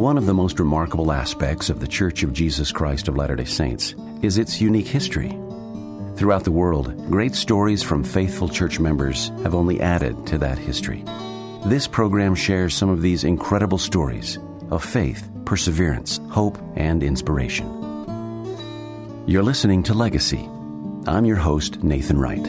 One of the most remarkable aspects of the Church of Jesus Christ of Latter-day Saints is its unique history. Throughout the world, great stories from faithful church members have only added to that history. This program shares some of these incredible stories of faith, perseverance, hope, and inspiration. You're listening to Legacy. I'm your host, Nathan Wright.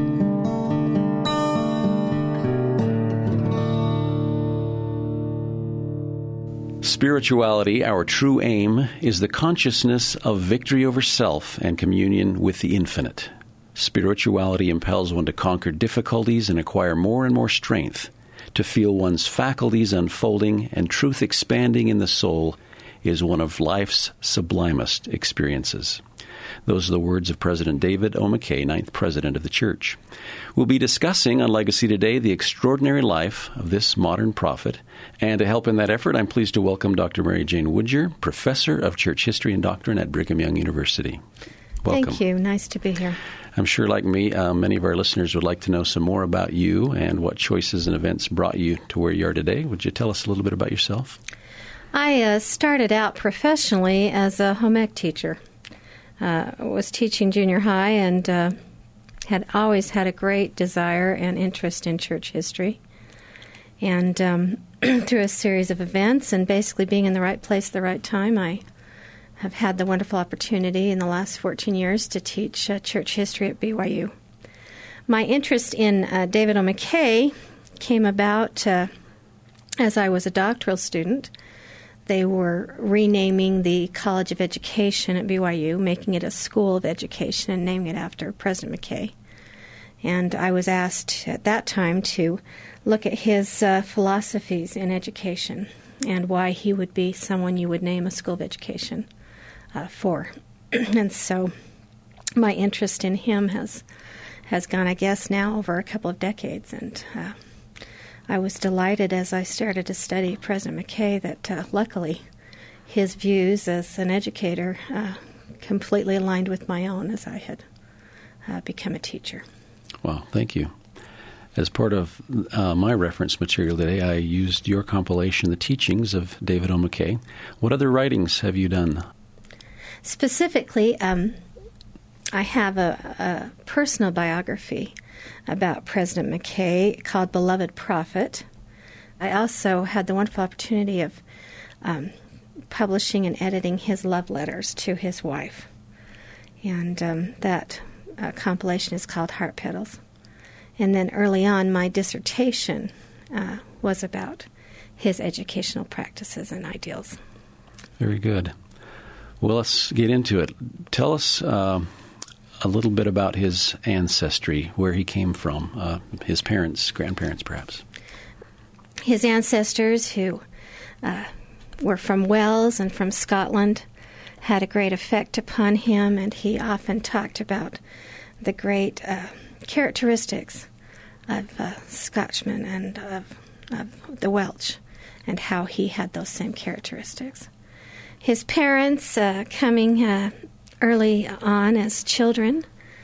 Spirituality, our true aim, is the consciousness of victory over self and communion with the infinite. Spirituality impels one to conquer difficulties and acquire more and more strength. To feel one's faculties unfolding and truth expanding in the soul is one of life's sublimest experiences. Those are the words of President David O. McKay, 9th President of the Church. We'll be discussing on Legacy today the extraordinary life of this modern prophet. And to help in that effort, I'm pleased to welcome Dr. Mary Jane Woodyer, Professor of Church History and Doctrine at Brigham Young University. Welcome. Thank you. Nice to be here. I'm sure, like me, many of our listeners would like to know some more about you and what choices and events brought you to where you are today. Would you tell us a little bit about yourself? I started out professionally as a home ec teacher. Was teaching junior high and had always had a great desire and interest in church history. And through a series of events and basically being in the right place at the right time, I have had the wonderful opportunity in the last 14 years to teach church history at BYU. My interest in David O. McKay came about as I was a doctoral student. They were renaming the College of Education at BYU, making it a School of Education and naming it after President McKay. And I was asked at that time to look at his philosophies in education and why he would be someone you would name a School of Education for. And so my interest in him has gone, I guess, now over a couple of decades. And I was delighted as I started to study President McKay that luckily his views as an educator completely aligned with my own as I had become a teacher. Wow, thank you. As part of my reference material today, I used your compilation, The Teachings of David O. McKay. What other writings have you done? Specifically, I have a personal biography about President McKay called Beloved Prophet. I also had the wonderful opportunity of publishing and editing his love letters to his wife. And that compilation is called Heart Petals. And then early on, my dissertation was about his educational practices and ideals. Very good. Well, let's get into it. Tell us a little bit about his ancestry, where he came from, his parents, grandparents, perhaps. His ancestors, who were from Wales and from Scotland, had a great effect upon him, and he often talked about the great characteristics of Scotchmen and of the Welsh, and how he had those same characteristics. His parents, coming early on as children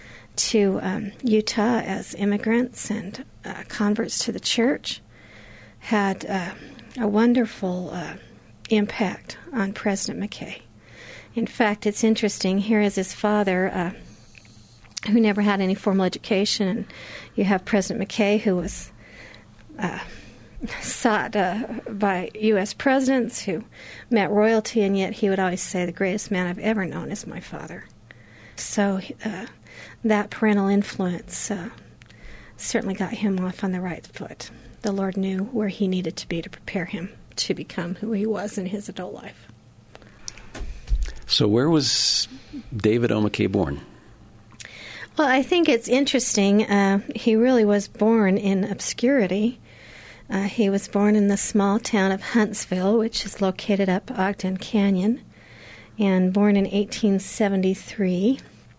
to Utah as immigrants and converts to the church, had a wonderful impact on President McKay. In fact, it's interesting, here is his father, who never had any formal education, and you have President McKay, who was sought by U.S. presidents, who met royalty, and yet he would always say, the greatest man I've ever known is my father. So that parental influence certainly got him off on the right foot. The Lord knew where he needed to be to prepare him to become who he was in his adult life. So where was David O. McKay born? Well, I think it's interesting. He really was born in obscurity. He was born in the small town of Huntsville, which is located up Ogden Canyon, and born in 1873.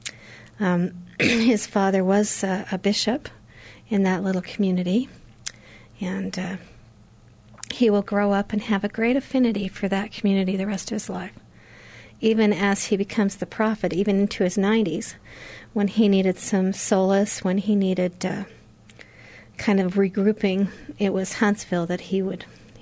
His father was a bishop in that little community, and he will grow up and have a great affinity for that community the rest of his life. Even as he becomes the prophet, even into his 90s, when he needed some solace, when he needed kind of regrouping, it was Huntsville that he would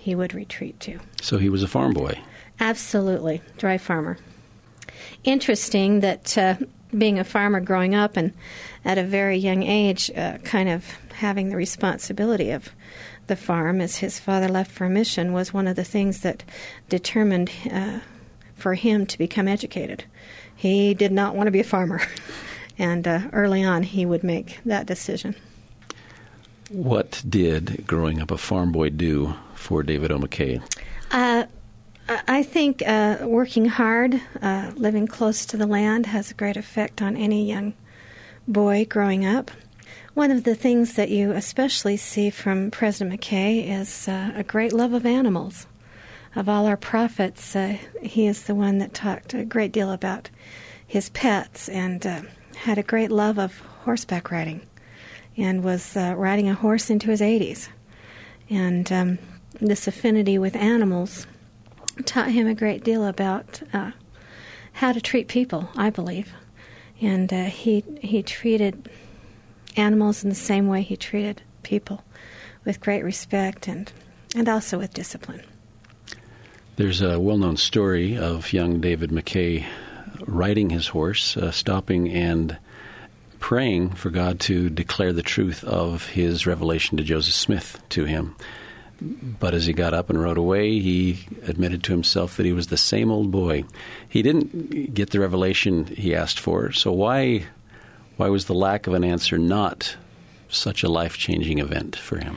he would retreat to. So he was a farm boy. Absolutely, dry farmer. Interesting that being a farmer growing up and at a very young age, kind of having the responsibility of the farm as his father left for a mission was one of the things that determined for him to become educated. He did not want to be a farmer, and early on he would make that decision. What did growing up a farm boy do for David O. McKay? I think working hard, living close to the land has a great effect on any young boy growing up. One of the things that you especially see from President McKay is a great love of animals. Of all our prophets, he is the one that talked a great deal about his pets and had a great love of horseback riding and was riding a horse into his 80s. And this affinity with animals taught him a great deal about how to treat people, I believe. And he treated animals in the same way he treated people, with great respect and also with discipline. There's a well-known story of young David McKay riding his horse, stopping and praying for God to declare the truth of his revelation to Joseph Smith to him. But as he got up and rode away, he admitted to himself that he was the same old boy. He didn't get the revelation he asked for, so why was the lack of an answer not such a life-changing event for him?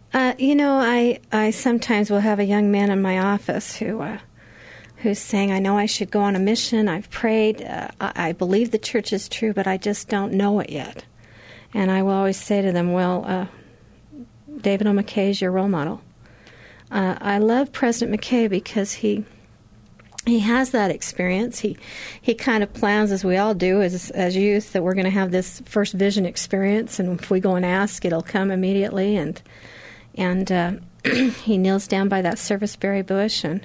I sometimes will have a young man in my office who's saying, I know I should go on a mission, I've prayed, I believe the church is true, but I just don't know it yet. And I will always say to them, well, David O. McKay is your role model. I love President McKay because he has that experience. He kind of plans, as we all do as youth, that we're going to have this first vision experience, and if we go and ask, it'll come immediately. And he kneels down by that serviceberry bush, and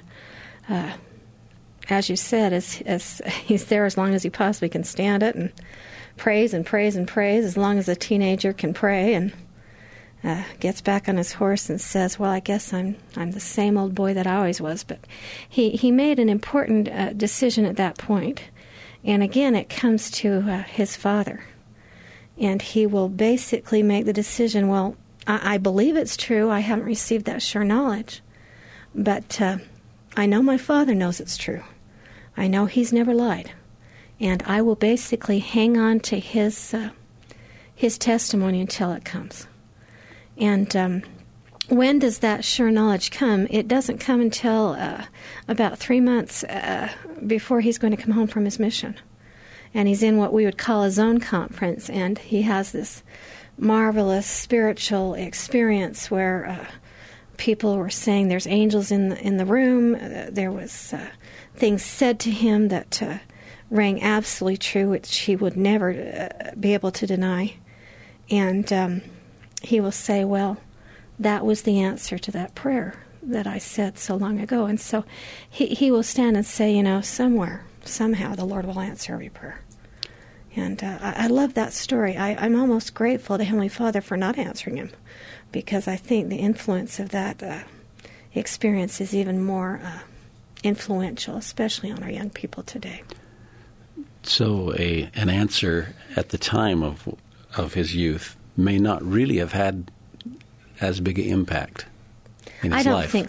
as you said, as he's there as long as he possibly can stand it, and prays and prays and prays as long as a teenager can pray, and gets back on his horse and says, well, I guess I'm the same old boy that I always was. But he made an important decision at that point. And again, it comes to his father. And he will basically make the decision, well, I believe it's true. I haven't received that sure knowledge. But I know my father knows it's true. I know he's never lied. And I will basically hang on to his testimony until it comes. And when does that sure knowledge come? It doesn't come until about 3 months before he's going to come home from his mission. And he's in what we would call a zone conference, and he has this marvelous spiritual experience where people were saying there's angels in the room. There was things said to him that rang absolutely true, which he would never be able to deny. And he will say, well, that was the answer to that prayer that I said so long ago. And so he will stand and say, somewhere, somehow, the Lord will answer every prayer. And I love that story. I'm almost grateful to Heavenly Father for not answering him, because I think the influence of that experience is even more influential, especially on our young people today. So an answer at the time of his youth may not really have had as big an impact in his life. I don't think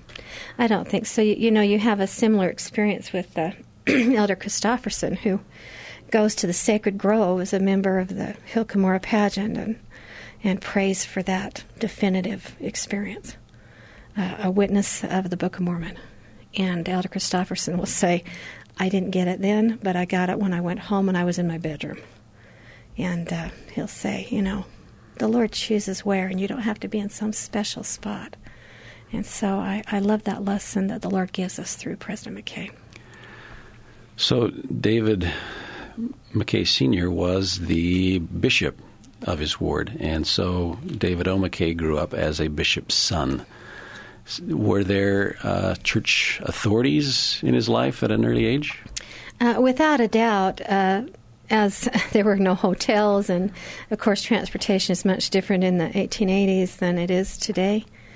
so. You have a similar experience with Elder Christofferson, who goes to the Sacred Grove as a member of the Hill Cumorah pageant and prays for that definitive experience, a witness of the Book of Mormon. And Elder Christofferson will say, I didn't get it then, but I got it when I went home and I was in my bedroom. And he'll say, the Lord chooses where, and you don't have to be in some special spot. And so I love that lesson that the Lord gives us through President McKay. So David McKay Sr. was the bishop of his ward, and so David O. McKay grew up as a bishop's son. Were there church authorities in his life at an early age? Without a doubt. As there were no hotels, and of course transportation is much different in the 1880s than it is today.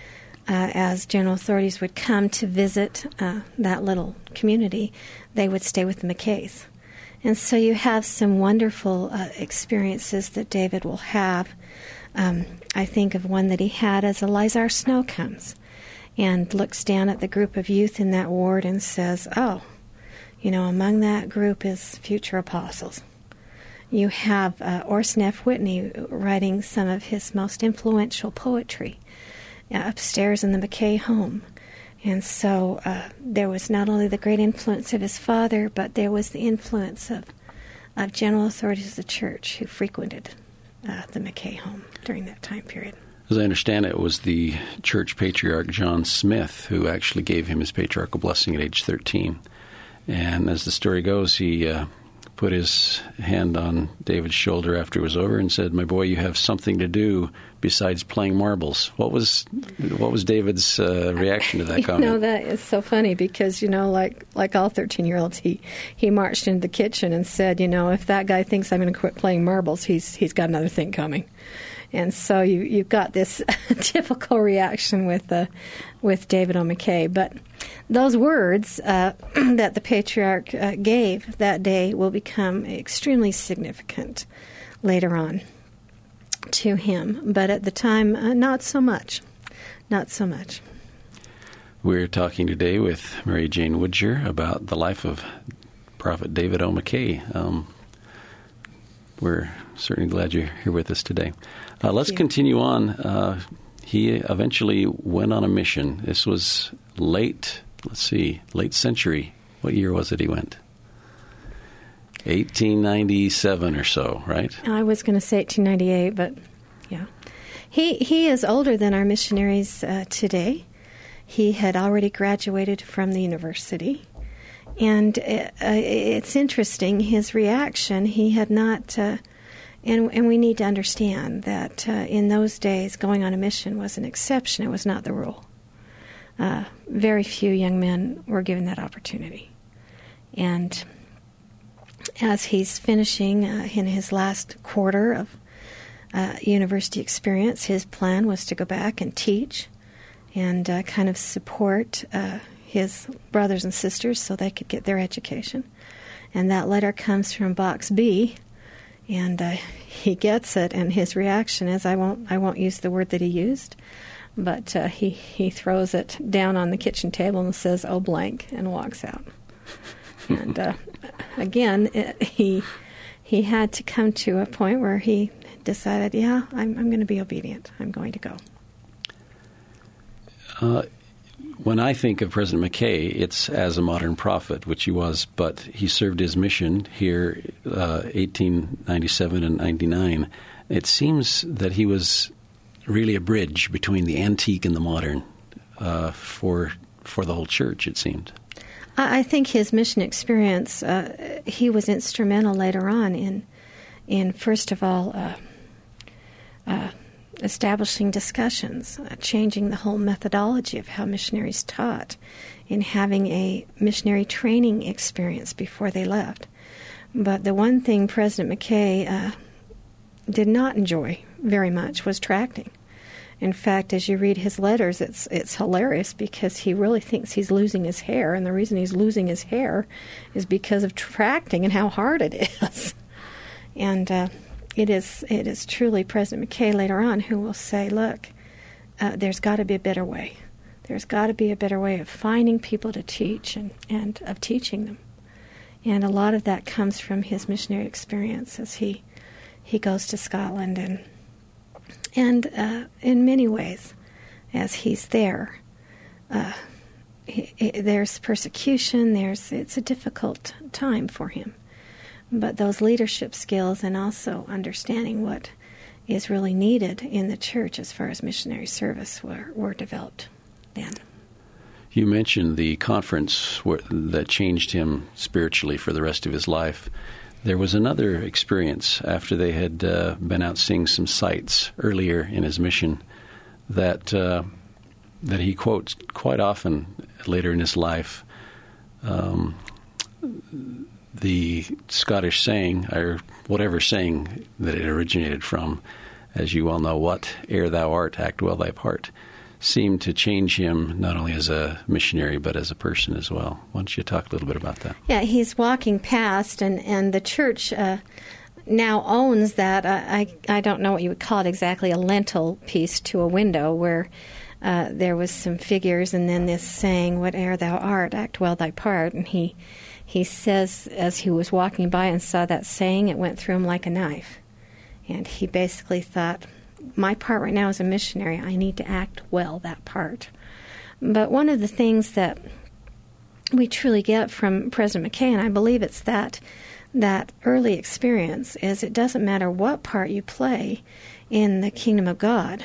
as general authorities would come to visit that little community, they would stay with the McKays. And so you have some wonderful experiences that David will have. I think of one that he had as Elizar Snow comes and looks down at the group of youth in that ward and says, oh, among that group is future apostles. You have Orson F. Whitney writing some of his most influential poetry upstairs in the McKay home. And so there was not only the great influence of his father, but there was the influence of general authorities of the church who frequented the McKay home during that time period. As I understand it, was the church patriarch John Smith who actually gave him his patriarchal blessing at age 13. And as the story goes, he put his hand on David's shoulder after it was over and said, "My boy, you have something to do besides playing marbles." What was David's reaction to that comment? That is so funny because, like all 13-year-olds, he marched into the kitchen and said, if that guy thinks I'm going to quit playing marbles, he's got another thing coming. And so you've got this typical reaction with David O. McKay. But those words that the patriarch gave that day will become extremely significant later on to him. But at the time, not so much. Not so much. We're talking today with Mary Jane Woodger about the life of Prophet David O. McKay. We're certainly glad you're here with us today. Let's continue on. He eventually went on a mission. This was late century. What year was it he went? 1897 or so, right? I was going to say 1898, but yeah. He is older than our missionaries today. He had already graduated from the university. And it's interesting, his reaction, he had not... And we need to understand that in those days, going on a mission was an exception. It was not the rule. Very few young men were given that opportunity. And as he's finishing in his last quarter of university experience, his plan was to go back and teach and kind of support his brothers and sisters so they could get their education. And that letter comes from Box B. And he gets it, and his reaction is, I won't use the word that he used, but he throws it down on the kitchen table and says, "Oh, blank," and walks out. And again, he had to come to a point where he decided, yeah, I'm going to be obedient. I'm going to go. When I think of President McKay, it's as a modern prophet, which he was, but he served his mission here 1897 and 99. It seems that he was really a bridge between the antique and the modern for the whole church, it seemed. I think his mission experience, he was instrumental later on in first of all, establishing discussions, changing the whole methodology of how missionaries taught, in having a missionary training experience before they left. But the one thing President McKay did not enjoy very much was tracting. In fact, as you read his letters, it's hilarious because he really thinks he's losing his hair, and the reason he's losing his hair is because of tracting and how hard it is. And it is truly President McKay later on who will say, look, there's got to be a better way. There's got to be a better way of finding people to teach and of teaching them. And a lot of that comes from his missionary experience as he goes to Scotland. And in many ways, as he's there, there's persecution, it's a difficult time for him. But those leadership skills and also understanding what is really needed in the church as far as missionary service were developed then. You mentioned the conference that changed him spiritually for the rest of his life. There was another experience after they had been out seeing some sights earlier in his mission that he quotes quite often later in his life. The Scottish saying, or whatever saying that it originated from, as you well know, what ere thou art, act well thy part. seemed to change him not only as a missionary but as a person as well. Why don't you talk a little bit about that? Yeah, he's walking past, and the church now owns that. I don't know what you would call it exactly, a lintel piece to a window where there was some figures, and then this saying, "Whate'er thou art, act well thy part." And he says, as he was walking by and saw that saying, it went through him like a knife. And he basically thought, my part right now as a missionary, I need to act well that part. But one of the things that we truly get from President McKay, and I believe it's that early experience, is it doesn't matter what part you play in the kingdom of God.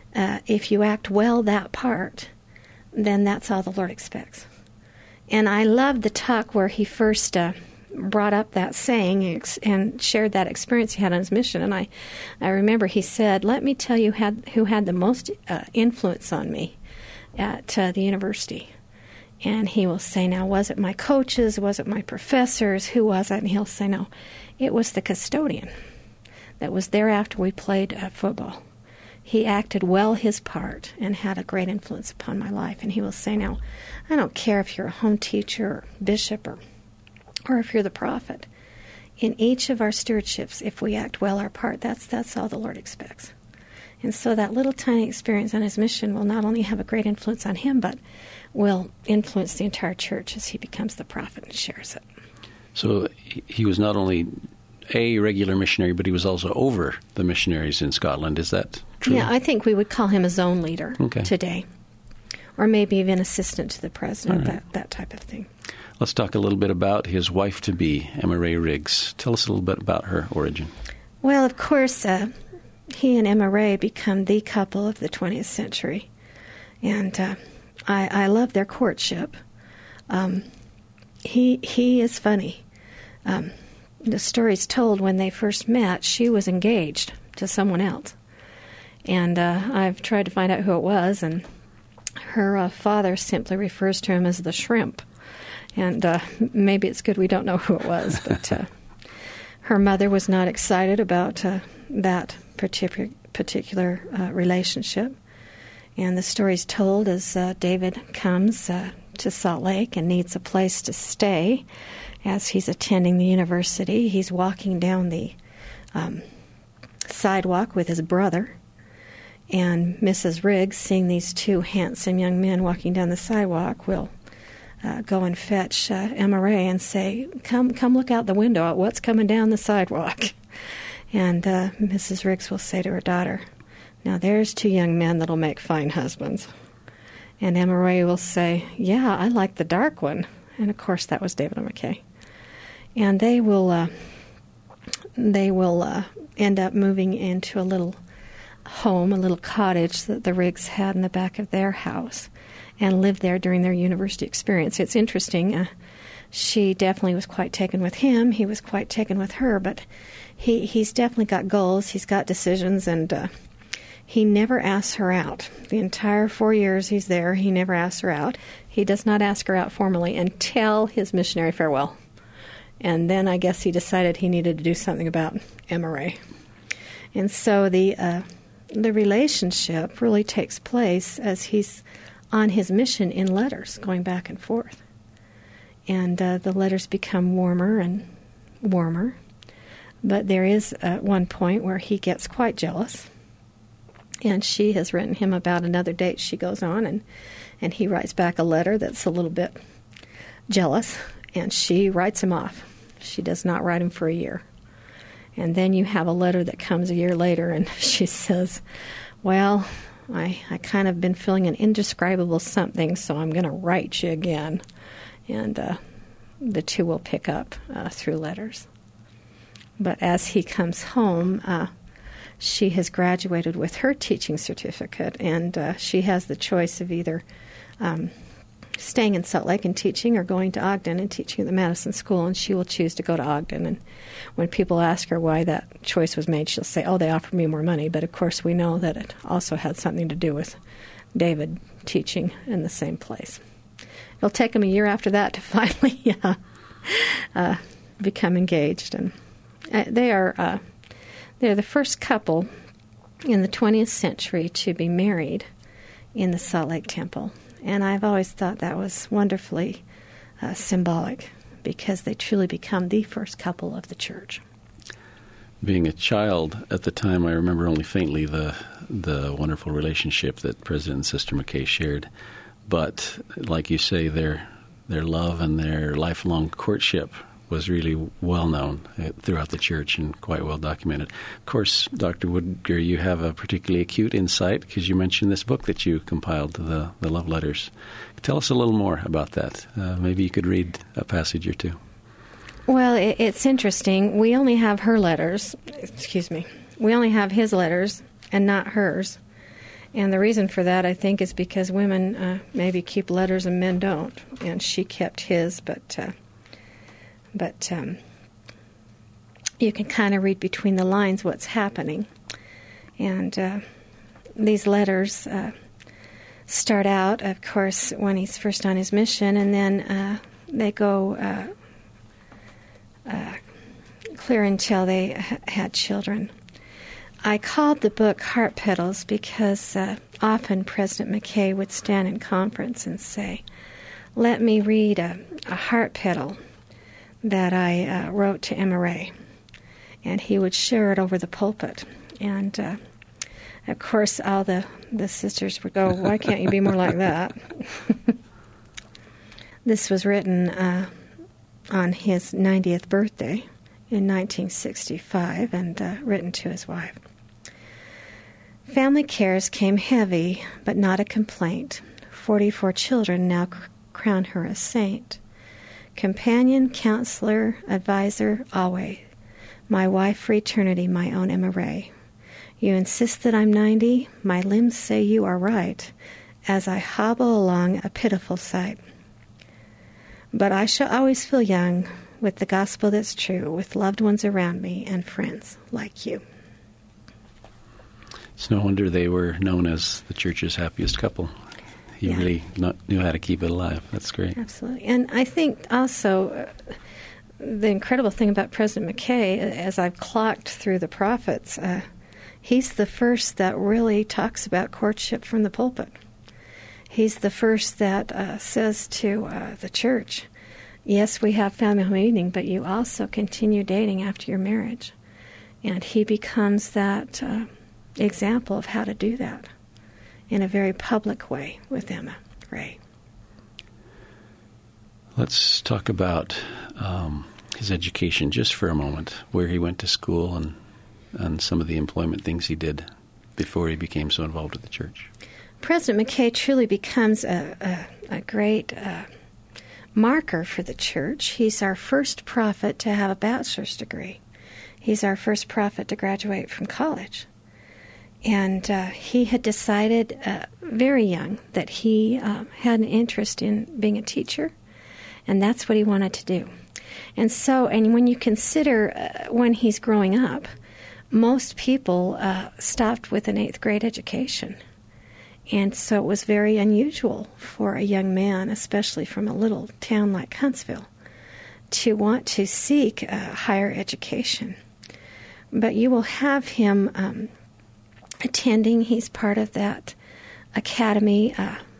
If you act well that part, then that's all the Lord expects. And I love the talk where he first brought up that saying and shared that experience he had on his mission. And I remember he said, "Let me tell you who had the most influence on me at the university." And he will say, "Now, was it my coaches? Was it my professors? Who was it?" And he'll say, "No, it was the custodian that was there after we played football. He acted well his part and had a great influence upon my life." And he will say, "Now, I don't care if you're a home teacher or bishop or if you're the prophet. In each of our stewardships, if we act well our part, that's all the Lord expects." And so that little tiny experience on his mission will not only have a great influence on him, but will influence the entire church as he becomes the prophet and shares it. So he was not only a regular missionary, but he was also over the missionaries in Scotland. Is that true? Yeah, I think we would call him a zone leader today, or maybe even assistant to the president, right. that type of thing. Let's talk a little bit about his wife-to-be, Emma Ray Riggs. Tell us a little bit about her origin. Well, of course, he and Emma Ray become the couple of the 20th century, and I love their courtship. He is funny. The story's told when they first met, she was engaged to someone else. And I've tried to find out who it was, and her father simply refers to him as the shrimp. And maybe it's good we don't know who it was, but her mother was not excited about that particular relationship. And the story's told as David comes to Salt Lake and needs a place to stay. As he's attending the university, he's walking down the sidewalk with his brother, and Mrs. Riggs, seeing these two handsome young men walking down the sidewalk, will go and fetch Emma Ray and say, come look out the window at what's coming down the sidewalk." And Mrs. Riggs will say to her daughter, "Now there's two young men that'll make fine husbands." And Emma Ray will say, "Yeah, I like the dark one." And of course that was David McKay. And they will end up moving into a little home, a little cottage that the Riggs had in the back of their house, and lived there during their university experience. It's interesting. She definitely was quite taken with him. He was quite taken with her, but he's definitely got goals. He's got decisions, and he never asks her out. The entire 4 years he's there, he never asks her out. He does not ask her out formally until his missionary farewell. And then I guess he decided he needed to do something about Emma Ray. And so the relationship really takes place as he's on his mission in letters, going back and forth. And the letters become warmer and warmer. But there is one point where he gets quite jealous. And she has written him about another date she goes on, and he writes back a letter that's a little bit jealous, and she writes him off. She does not write him for a year. And then you have a letter that comes a year later, and she says, "Well, I kind of been feeling an indescribable something, so I'm going to write you again." And the two will pick up through letters. But as he comes home, she has graduated with her teaching certificate, and she has the choice of either staying in Salt Lake and teaching or going to Ogden and teaching at the Madison School, and she will choose to go to Ogden. And when people ask her why that choice was made, she'll say, "Oh, they offered me more money." But of course we know that it also had something to do with David teaching in the same place. It'll take him a year after that to finally become engaged. And they're the first couple in the 20th century to be married in the Salt Lake Temple. And I've always thought that was wonderfully symbolic, because they truly become the first couple of the church. Being a child at the time, I remember only faintly the wonderful relationship that President and Sister McKay shared. But like you say, their love and their lifelong courtship was really well known throughout the church and quite well documented. Of course, Dr. Woodger, you have a particularly acute insight because you mentioned this book that you compiled, the Love Letters. Tell us a little more about that. Maybe you could read a passage or two. Well, it's interesting. We only have her letters. We only have his letters and not hers. And the reason for that, I think, is because women maybe keep letters and men don't. And she kept his, but you can kind of read between the lines what's happening. And these letters start out, of course, when he's first on his mission, and then they go clear until they had children. I called the book Heart Petals because often President McKay would stand in conference and say, "Let me read a heart petal that I wrote to Emma Ray." And he would share it over the pulpit. And, of course, all the sisters would go, "Why can't you be more like that?" This was written on his 90th birthday in 1965 and written to his wife. Family cares came heavy, but not a complaint. 44 children now crown her a saint. Companion, counselor, advisor, always. My wife for eternity, my own Emma Ray. You insist that I'm 90, my limbs say you are right, as I hobble along a pitiful sight. But I shall always feel young, with the gospel that's true, with loved ones around me and friends like you. It's no wonder they were known as the church's happiest couple. He really knew how to keep it alive. That's great. Absolutely. And I think also the incredible thing about President McKay, as I've clocked through the prophets, he's the first that really talks about courtship from the pulpit. He's the first that says to the church, yes, we have family home evening, but you also continue dating after your marriage. And he becomes that example of how to do that in a very public way with Emma Ray. Let's talk about his education just for a moment, where he went to school and some of the employment things he did before he became so involved with the church. President McKay truly becomes a great marker for the church. He's our first prophet to have a bachelor's degree. He's our first prophet to graduate from college. And he had decided very young that he had an interest in being a teacher, and that's what he wanted to do. And so, and when you consider when he's growing up, most people stopped with an 8th grade education. And so it was very unusual for a young man, especially from a little town like Huntsville, to want to seek higher education. But you will have him attending. He's part of that academy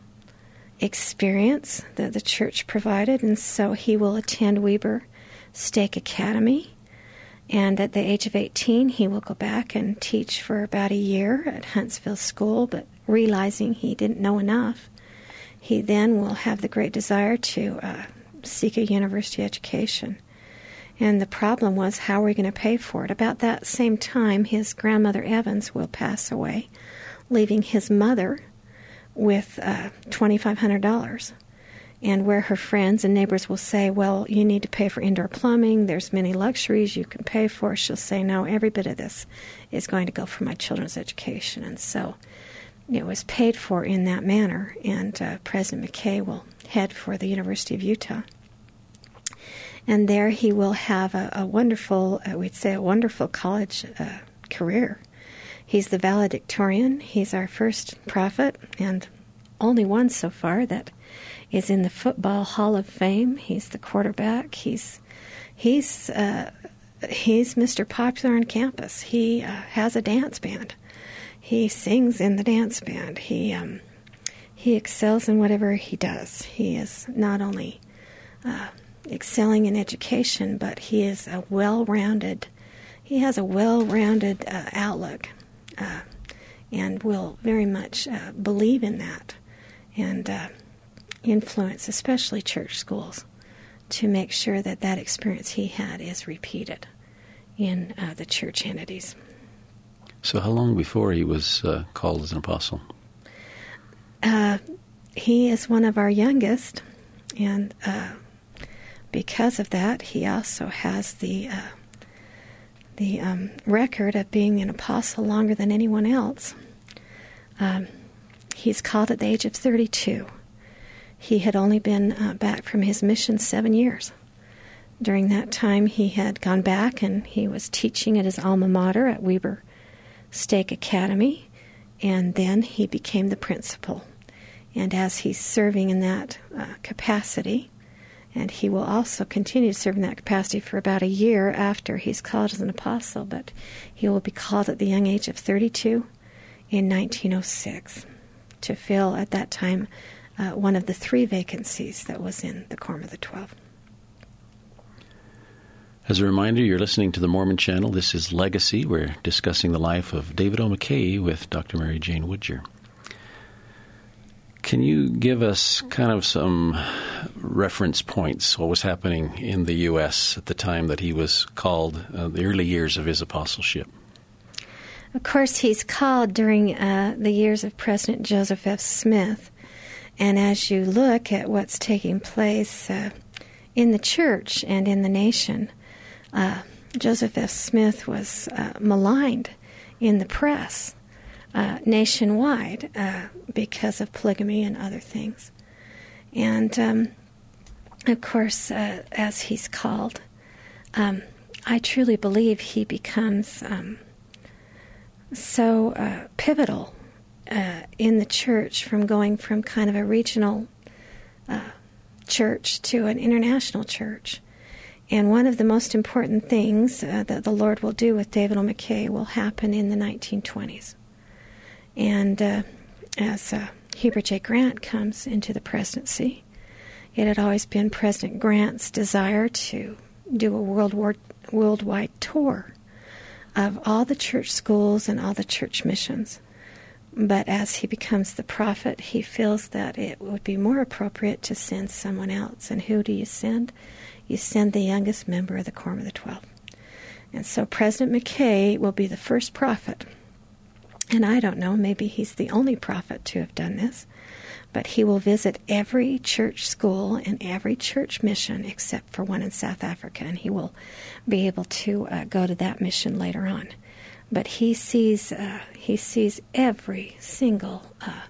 experience that the church provided, and so he will attend Weber Stake Academy. And at the age of 18, he will go back and teach for about a year at Huntsville School, but realizing he didn't know enough, he then will have the great desire to seek a university education. And the problem was, how are we going to pay for it? About that same time, his grandmother Evans will pass away, leaving his mother with $2,500. And where her friends and neighbors will say, well, you need to pay for indoor plumbing, there's many luxuries you can pay for, she'll say, no, every bit of this is going to go for my children's education. And so it was paid for in that manner, and President McKay will head for the University of Utah. And there he will have a wonderful, we'd say a wonderful college career. He's the valedictorian. He's our first prophet, and only one so far that is in the Football Hall of Fame. He's the quarterback. He's Mr. Popular on campus. He has a dance band. He sings in the dance band. He he excels in whatever he does. He is not only excelling in education, but he is he has a well-rounded outlook, and will very much believe in that, and influence especially church schools to make sure that that experience he had is repeated in the church entities. So how long before he was called as an apostle? He is one of our youngest, and because of that, he also has the record of being an apostle longer than anyone else. He's called at the age of 32. He had only been back from his mission 7 years. During that time, he had gone back and he was teaching at his alma mater at Weber Stake Academy, and then he became the principal. And as he's serving in that capacity, and he will also continue to serve in that capacity for about a year after he's called as an apostle, but he will be called at the young age of 32 in 1906 to fill, at that time, one of the 3 vacancies that was in the Quorum of the 12. As a reminder, you're listening to the Mormon Channel. This is Legacy. We're discussing the life of David O. McKay with Dr. Mary Jane Woodger. Can you give us kind of some reference points, what was happening in the U.S. at the time that he was called, the early years of his apostleship? Of course, he's called during the years of President Joseph F. Smith. And as you look at what's taking place in the church and in the nation, Joseph F. Smith was maligned in the press nationwide because of polygamy and other things. And, of course, as he's called, I truly believe he becomes so pivotal in the church, from going from kind of a regional church to an international church. And one of the most important things that the Lord will do with David O. McKay will happen in the 1920s. And as Heber J. Grant comes into the presidency, it had always been President Grant's desire to do a worldwide tour of all the church schools and all the church missions. But as he becomes the prophet, he feels that it would be more appropriate to send someone else. And who do you send? You send the youngest member of the Quorum of the 12. And so President McKay will be the first prophet. And I don't know, maybe he's the only prophet to have done this, but he will visit every church school and every church mission except for one in South Africa, and he will be able to go to that mission later on. But he sees every single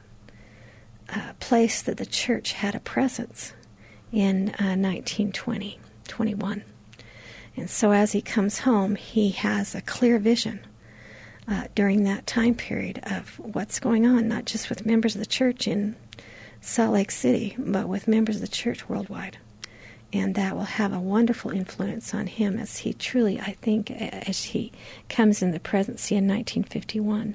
place that the church had a presence in 1920, 21. And so as he comes home, he has a clear vision during that time period of what's going on, not just with members of the church in Salt Lake City, but with members of the church worldwide. And that will have a wonderful influence on him as he truly, I think, as he comes in the presidency in 1951,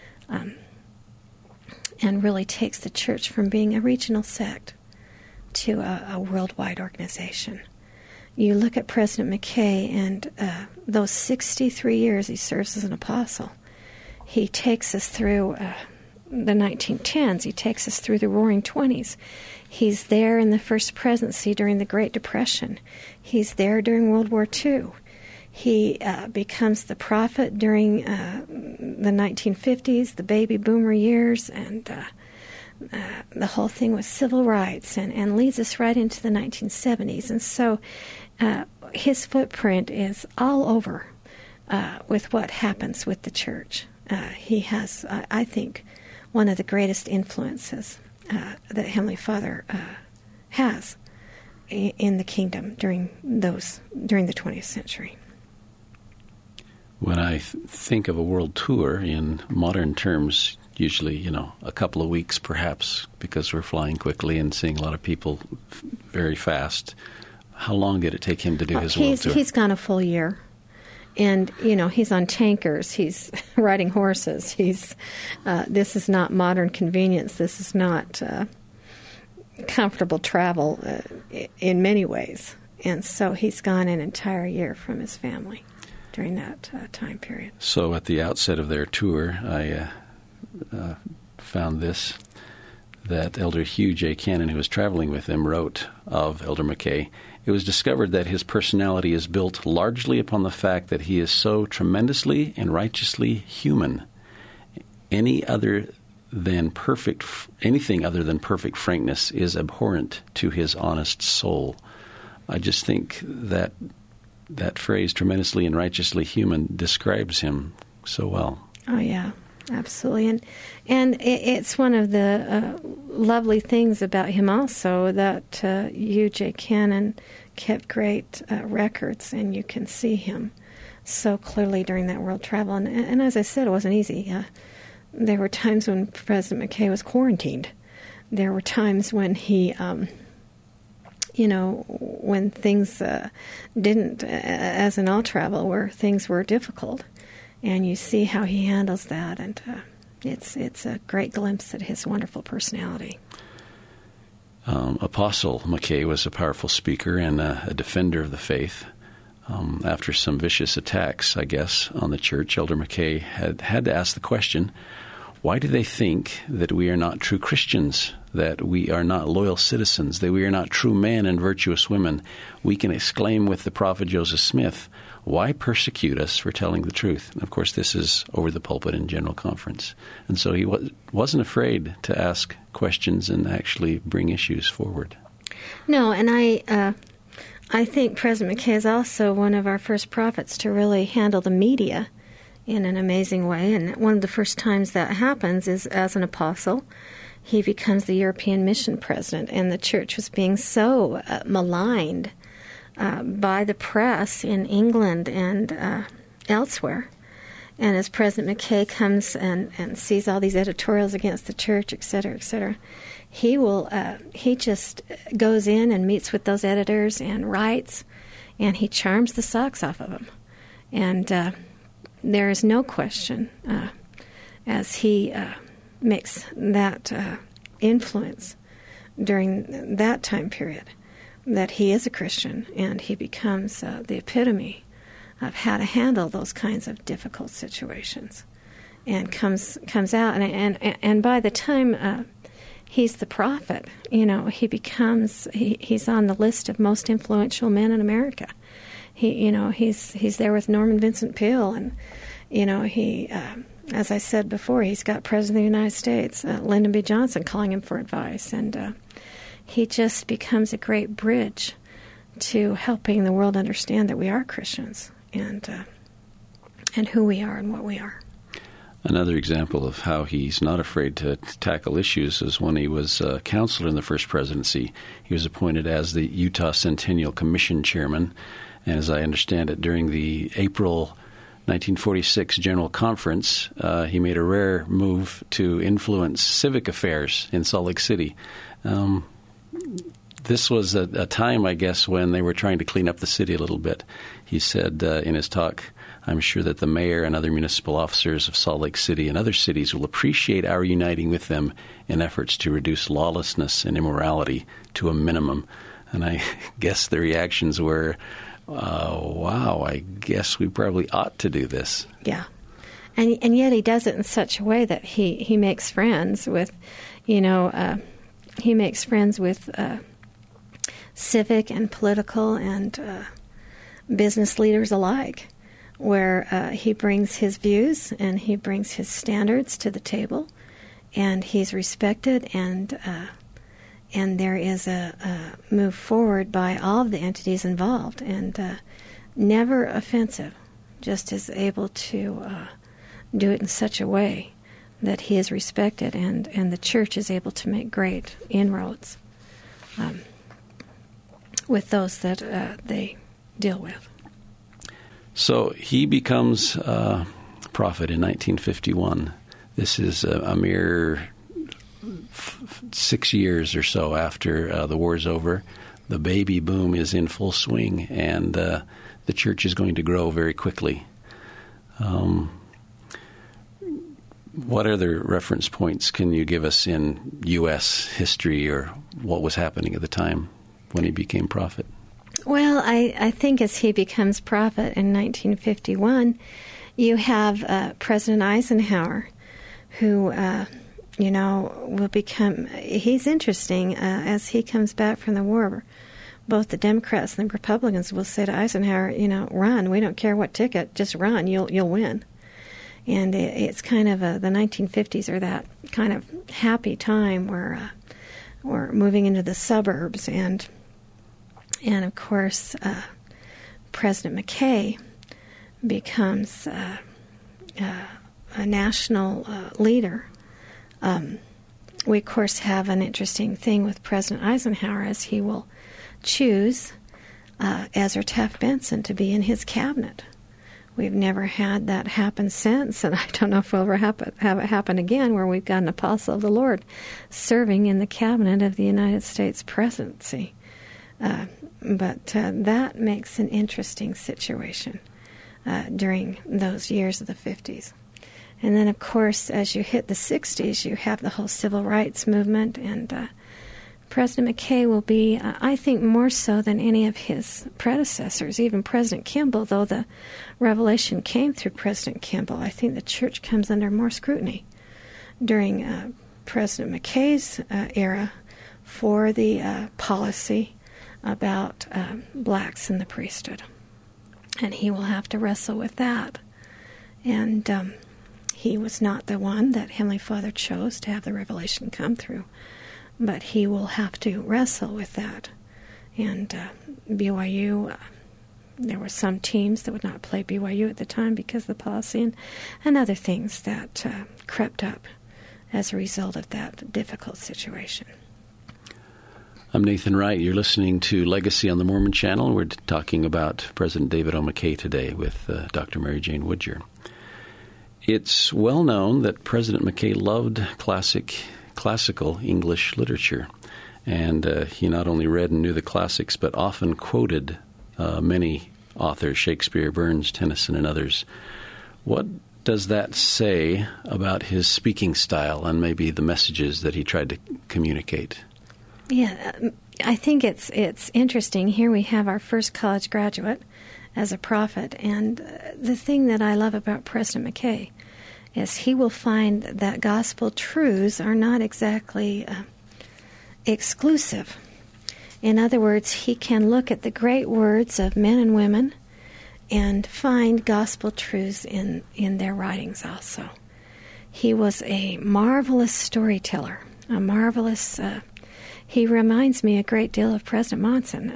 and really takes the church from being a regional sect to a worldwide organization. You look at President McKay, and those 63 years he serves as an apostle, he takes us through the 1910s. He takes us through the Roaring 20s. He's there in the first presidency during the Great Depression. He's there during World War II. He becomes the prophet during the 1950s, the baby boomer years, and the whole thing with civil rights, and leads us right into the 1970s. And so his footprint is all over with what happens with the church. He has, I think, one of the greatest influences that Heavenly Father has in the kingdom during the 20th century. When I think of a world tour in modern terms, usually, a couple of weeks perhaps, because we're flying quickly and seeing a lot of people very fast. How long did it take him to do his world tour? He's gone a full year. And, he's on tankers. He's riding horses. This is not modern convenience. This is not comfortable travel in many ways. And so he's gone an entire year from his family during that time period. So at the outset of their tour, I found this, that Elder Hugh J. Cannon, who was traveling with them, wrote of Elder McKay, "It was discovered that his personality is built largely upon the fact that he is so tremendously and righteously human. Anything other than perfect frankness is abhorrent to his honest soul." I just think that phrase, tremendously and righteously human, describes him so well. Oh, yeah, absolutely. And it's one of the lovely things about him also that Hugh J. Cannon kept great records, and you can see him so clearly during that world travel. And as I said, it wasn't easy. There were times when President McKay was quarantined. There were times when he... when things didn't, as in all travel, where things were difficult. And you see how he handles that, and it's a great glimpse at his wonderful personality. Apostle McKay was a powerful speaker and a defender of the faith. After some vicious attacks, I guess, on the church, Elder McKay had to ask the question, why do they think that we are not true Christians, that we are not loyal citizens, that we are not true men and virtuous women? We can exclaim with the prophet Joseph Smith, why persecute us for telling the truth? And of course, this is over the pulpit in General Conference. And so he wasn't afraid to ask questions and actually bring issues forward. No, and I think President McKay is also one of our first prophets to really handle the media in an amazing way. And one of the first times that happens is as an apostle. He becomes the European mission president, and the church was being so maligned by the press in England and elsewhere. And as President McKay comes and sees all these editorials against the church, et cetera, he just goes in and meets with those editors and writes, and he charms the socks off of them. And there is no question, as he makes that influence during that time period, that he is a Christian, and he becomes the epitome of how to handle those kinds of difficult situations, and comes out. And by the time he's the prophet, he's on the list of most influential men in America. He's there with Norman Vincent Peale, and he, as I said before, he's got President of the United States, Lyndon B. Johnson, calling him for advice, and he just becomes a great bridge to helping the world understand that we are Christians and who we are and what we are. Another example of how he's not afraid to tackle issues is when he was counselor in the first presidency. He was appointed as the Utah Centennial Commission chairman, and as I understand it, during the April 1946 General Conference, he made a rare move to influence civic affairs in Salt Lake City. This was a time, I guess, when they were trying to clean up the city a little bit. He said in his talk, I'm sure that the mayor and other municipal officers of Salt Lake City and other cities will appreciate our uniting with them in efforts to reduce lawlessness and immorality to a minimum. And I guess the reactions were, wow, I guess we probably ought to do this. Yeah. And yet he does it in such a way that he makes friends with, civic and political and business leaders alike, where he brings his views and he brings his standards to the table, and he's respected, and there is a move forward by all of the entities involved, and never offensive, just is able to do it in such a way that he is respected, and the church is able to make great inroads with those that they deal with. So he becomes prophet in 1951. This is a mere 6 years or so after the war's over. the baby boom is in full swing, and the church is going to grow very quickly. What other reference points can you give us in U.S. history or what was happening at the time when he became prophet? Well, I think as he becomes prophet in 1951, you have President Eisenhower, who, will become, he's interesting as he comes back from the war. Both the Democrats and the Republicans will say to Eisenhower, run. We don't care what ticket, just run. You'll win. And it's kind of the 1950s are that kind of happy time where we're moving into the suburbs, and of course President McKay becomes a national leader. We of course have an interesting thing with President Eisenhower, as he will choose Ezra Taft Benson to be in his cabinet. We've never had that happen since, and I don't know if we'll ever have it happen again, where we've got an apostle of the Lord serving in the cabinet of the United States presidency. But that makes an interesting situation during those years of the 50s. And then, of course, as you hit the 60s, you have the whole civil rights movement, and President McKay will be, I think, more so than any of his predecessors, even President Kimball, though the revelation came through President Kimball. I think the church comes under more scrutiny during President McKay's era for the policy about blacks in the priesthood. And he will have to wrestle with that. And he was not the one that Heavenly Father chose to have the revelation come through. But he will have to wrestle with that. And BYU, there were some teams that would not play BYU at the time because of the policy and other things that crept up as a result of that difficult situation. I'm Nathan Wright. You're listening to Legacy on the Mormon Channel. We're talking about President David O. McKay today with Dr. Mary Jane Woodger. It's well known that President McKay loved classical English literature, and he not only read and knew the classics, but often quoted many authors, Shakespeare, Burns, Tennyson, and others. What does that say about his speaking style and maybe the messages that he tried to communicate? Yeah, I think it's interesting. Here we have our first college graduate as a prophet, and the thing that I love about President McKay is he will find that gospel truths are not exactly exclusive. In other words, he can look at the great words of men and women and find gospel truths in their writings also. He was a marvelous storyteller, a marvelous... he reminds me a great deal of President Monson.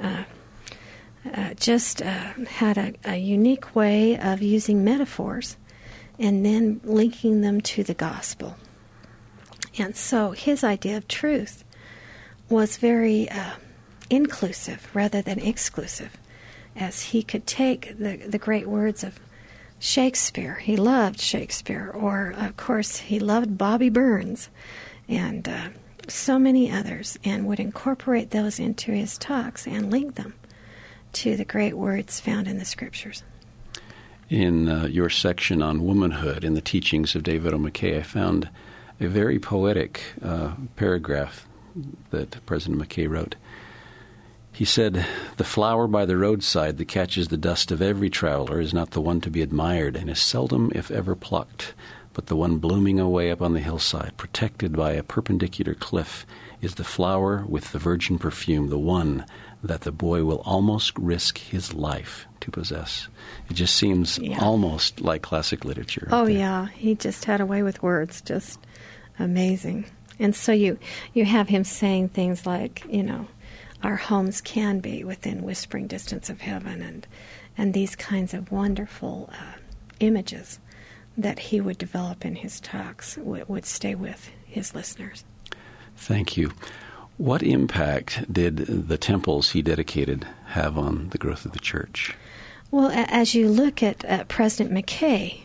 Just had a unique way of using metaphors and then linking them to the gospel. And so his idea of truth was very inclusive rather than exclusive, as he could take the great words of Shakespeare. He loved Shakespeare, or, of course, he loved Bobby Burns and so many others, and would incorporate those into his talks and link them to the great words found in the Scriptures. In your section on womanhood in the teachings of David O. McKay, I found a very poetic paragraph that President McKay wrote. He said, "The flower by the roadside that catches the dust of every traveler is not the one to be admired, and is seldom, if ever, plucked, but the one blooming away up on the hillside, protected by a perpendicular cliff, is the flower with the virgin perfume, the one that the boy will almost risk his life to possess." It just seems almost like classic literature. Oh, yeah. He just had a way with words, just amazing. And so you have him saying things like, our homes can be within whispering distance of heaven, and these kinds of wonderful images that he would develop in his talks would stay with his listeners. Thank you. What impact did the temples he dedicated have on the growth of the church? Well, as you look at President McKay,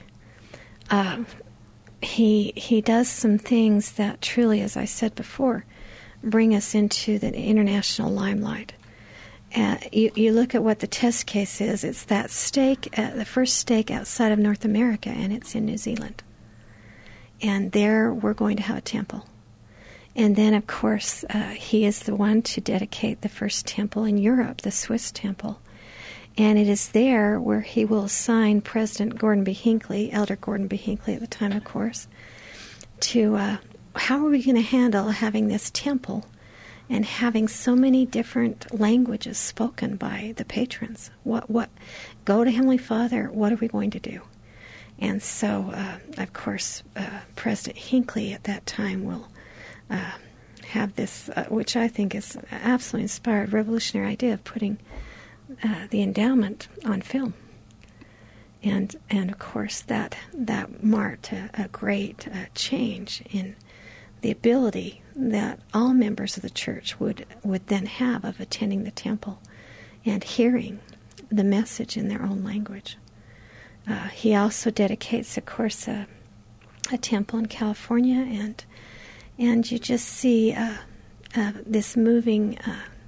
he does some things that truly, as I said before, bring us into the international limelight. You look at what the test case is. It's that stake, the first stake outside of North America, and it's in New Zealand. And there we're going to have a temple. And then, of course, he is the one to dedicate the first temple in Europe, the Swiss temple. And it is there where he will assign President Gordon B. Hinckley, Elder Gordon B. Hinckley at the time, of course, to how are we going to handle having this temple and having so many different languages spoken by the patrons. What go to Heavenly Father, what are we going to do? And so, of course, President Hinckley at that time will have this, which I think is an absolutely inspired, revolutionary idea of putting the endowment on film. And of course, that marked a great change in the ability that all members of the church would then have of attending the temple and hearing the message in their own language. He also dedicates, of course, a temple in California, and you just see this moving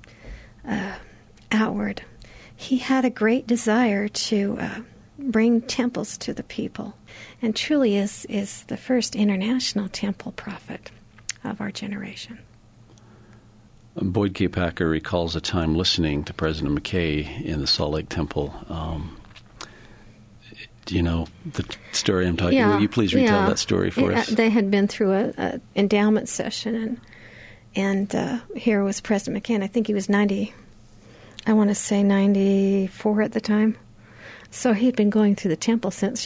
outward. He had a great desire to bring temples to the people, and truly is the first international temple prophet of our generation. Boyd K. Packer recalls a time listening to President McKay in the Salt Lake Temple. Do you know the story I'm talking about? Will you please retell that story for us? They had been through an endowment session, and here was President McKay, and I think he was 94 at the time. So he'd been going through the temple since,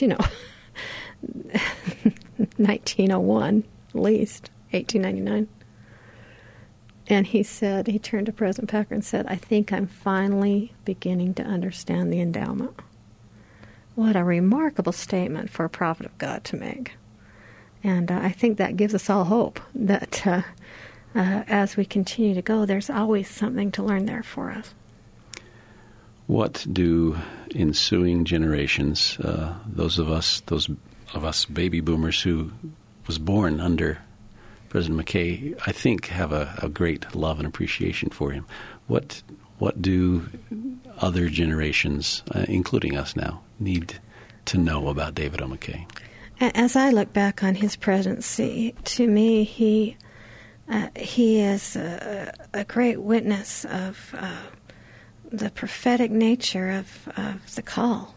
1901, at least, 1899. And he turned to President Packer and said, I think I'm finally beginning to understand the endowment. What a remarkable statement for a prophet of God to make. And I think that gives us all hope that as we continue to go, there's always something to learn there for us. What do ensuing generations, those of us baby boomers who was born under President McKay, I think have a great love and appreciation for him. What do other generations, including us now, need to know about David O. McKay? As I look back on his presidency, to me, he is a great witness of the prophetic nature of the call.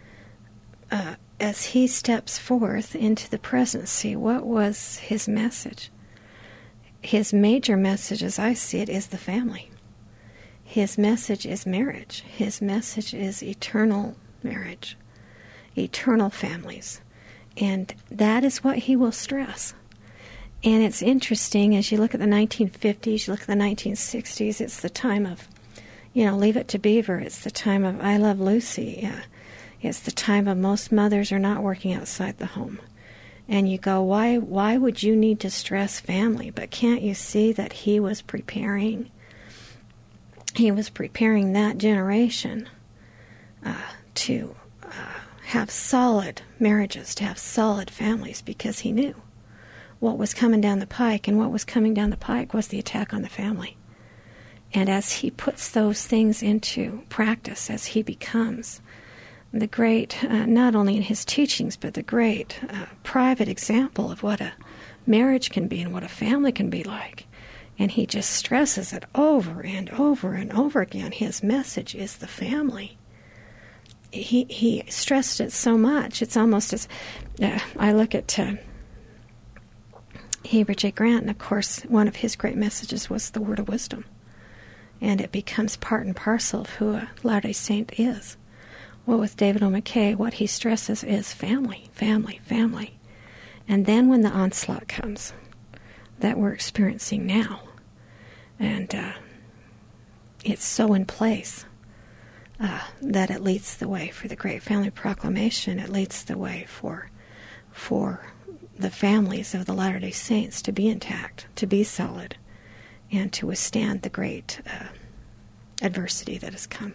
As he steps forth into the presidency, what was his message? His major message, as I see it, is the family. His message is marriage. His message is eternal marriage, eternal families. And that is what he will stress. And it's interesting, as you look at the 1950s, you look at the 1960s, it's the time of, Leave It to Beaver. It's the time of I Love Lucy. It's the time of most mothers are not working outside the home. And you go, why would you need to stress family? But can't you see that he was preparing that generation to have solid marriages, to have solid families, because he knew what was coming down the pike, and what was coming down the pike was the attack on the family. And as he puts those things into practice, as he becomes the great, not only in his teachings, but the great private example of what a marriage can be and what a family can be like. And he just stresses it over and over and over again. His message is the family. He stressed it so much. It's almost as, I look at Heber J. Grant, and of course, one of his great messages was the word of wisdom. And it becomes part and parcel of who a Latter-day Saint is. Well, with David O. McKay, what he stresses is family, family, family. And then when the onslaught comes that we're experiencing now, and it's so in place that it leads the way for the Great Family Proclamation. It leads the way for the families of the Latter-day Saints to be intact, to be solid, and to withstand the great adversity that has come.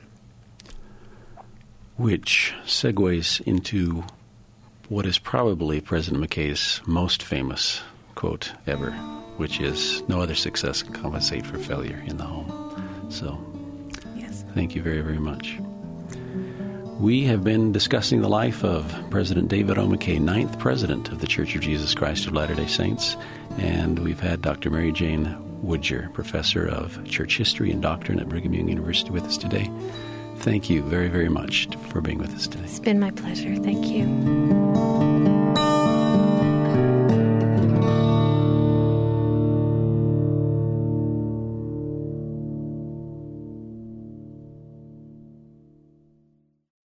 Which segues into what is probably President McKay's most famous quote ever, which is, "No other success can compensate for failure in the home." So, yes, Thank you very, very much. We have been discussing the life of President David O. McKay, 9th President of the Church of Jesus Christ of Latter-day Saints, and we've had Dr. Mary Jane Woodger, Professor of Church History and Doctrine at Brigham Young University, with us today. Thank you very, very much for being with us today. It's been my pleasure. Thank you.